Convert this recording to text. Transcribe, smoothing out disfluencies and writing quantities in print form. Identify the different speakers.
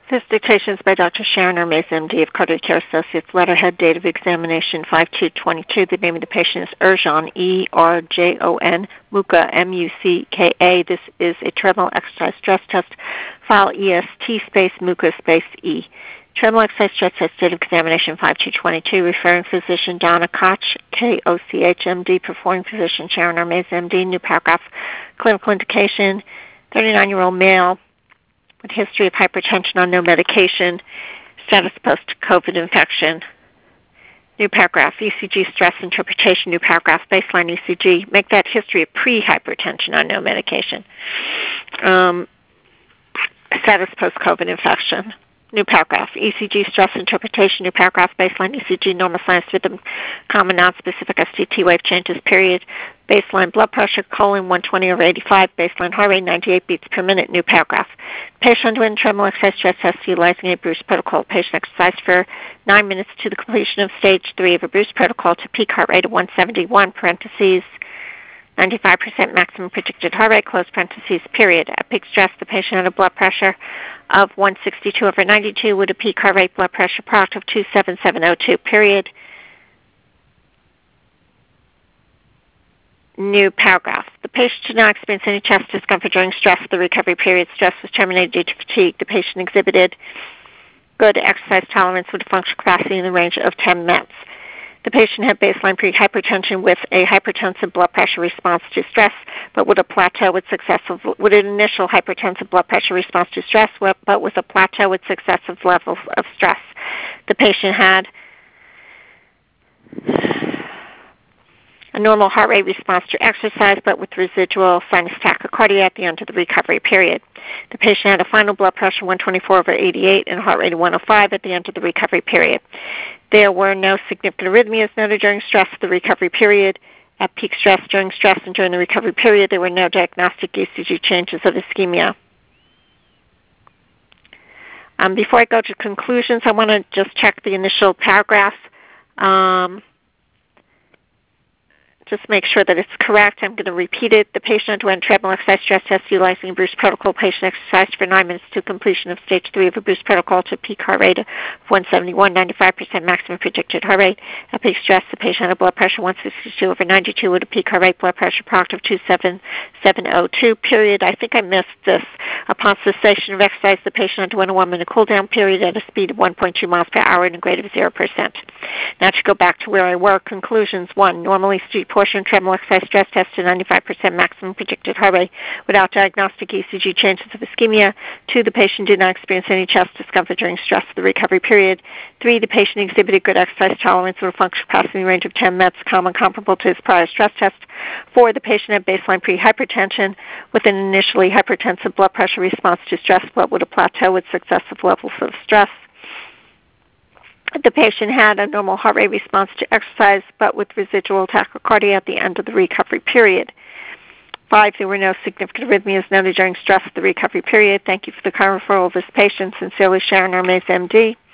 Speaker 1: This dictation is by Dr. Sharon Hermes, MD of Cardiac Care Associates. Letterhead, date of examination 5/2/22. The name of the patient is Erjon, E-R-J-O-N, Muka, M-U-C-K-A. This is a treadmill exercise stress test. File EST space Muka space E. Treadmill exercise stress test, date of examination 5/2/22. Referring physician Donna Koch, K-O-C-H, MD. Performing physician Sharon Hermes, MD. New paragraph. Clinical indication, 39-year-old male, with history of hypertension on no medication, status post-COVID infection. New paragraph, ECG stress interpretation. New paragraph, baseline ECG. Make that history of pre-hypertension on no medication. Status post-COVID infection. New paragraph, ECG stress interpretation. New paragraph, baseline ECG, normal sinus rhythm, common non-specific ST wave changes, period. Baseline blood pressure, colon 120/85, baseline heart rate 98 beats per minute. New paragraph. Patient underwent treadmill exercise stress test utilizing a Bruce protocol. Patient exercised for 9 minutes to the completion of stage 3 of a Bruce protocol to peak heart rate of 171, parentheses, 95% maximum predicted heart rate, close parentheses, period. At peak stress, the patient had a blood pressure of 162/92 with a peak heart rate blood pressure product of 277/02, period. New paragraph. The patient did not experience any chest discomfort during stress. The recovery period stress was terminated due to fatigue. The patient exhibited good exercise tolerance with a functional capacity in the range of 10 METs. The patient had baseline pre-hypertension with a hypertensive blood pressure response to stress, but with a plateau with an initial hypertensive blood pressure response to stress, but with a plateau with successive levels of stress. The patient had a normal heart rate response to exercise, but with residual sinus tachycardia at the end of the recovery period. The patient had a final blood pressure 124/88 and heart rate of 105 at the end of the recovery period. There were no significant arrhythmias noted during stress of the recovery period. At peak stress, during stress, and during the recovery period, there were no diagnostic ECG changes of ischemia. Before I go to conclusions, I want to just check the initial paragraph. Just make sure that it's correct. I'm going to repeat it. The patient underwent treadmill exercise stress test utilizing a Bruce protocol. Patient exercised for 9 minutes to completion of stage 3 of a Bruce protocol to peak heart rate of 171, 95% maximum predicted heart rate. At peak stress, the patient had a blood pressure 162/92 with a peak heart rate blood pressure product of 277/02, period. I think I missed this. Upon cessation of exercise, the patient underwent a 1-minute cool-down period at a speed of 1.2 miles per hour and a grade of 0%. Now to go back to where I were, conclusions. 1, normally street portion treadmill exercise stress test to 95% maximum predicted heart rate without diagnostic ECG changes of ischemia. 2, the patient did not experience any chest discomfort during stress of the recovery period. 3, the patient exhibited good exercise tolerance with a functional capacity range of 10 METs, comparable to his prior stress test. 4, the patient had baseline pre-hypertension with an initially hypertensive blood pressure response to stress, but with a plateau with successive levels of stress. The patient had a normal heart rate response to exercise, but with residual tachycardia at the end of the recovery period. 5, there were no significant arrhythmias noted during stress of the recovery period. Thank you for the kind referral of this patient. Sincerely, Sharon Hermes, MD.